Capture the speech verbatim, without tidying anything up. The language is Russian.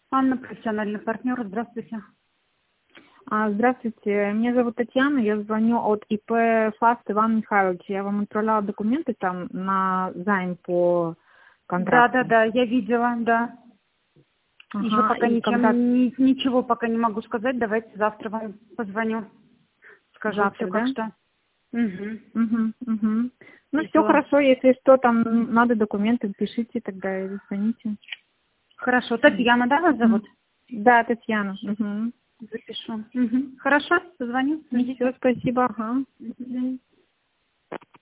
Анна, профессиональный партнер. Здравствуйте. А, Здравствуйте, меня зовут Татьяна, я звоню от ИП ФАСТ Иван Михайлович. Я вам отправляла документы там на займ по Да, контракту. да, да, я видела, да. Ага, Еще пока и ничем, когда ни- ничего пока не могу сказать. Давайте завтра вам позвоню. Скажу завтра, все как да? что. Угу. Угу, угу. Ну все Все. хорошо, если что, там надо документы, пишите тогда или звоните. Хорошо. Татьяна, да, вас зовут? Да, Татьяна. Угу. Запишу. Угу. Хорошо, позвоню. Все, Ждите. спасибо, ага. Мгм.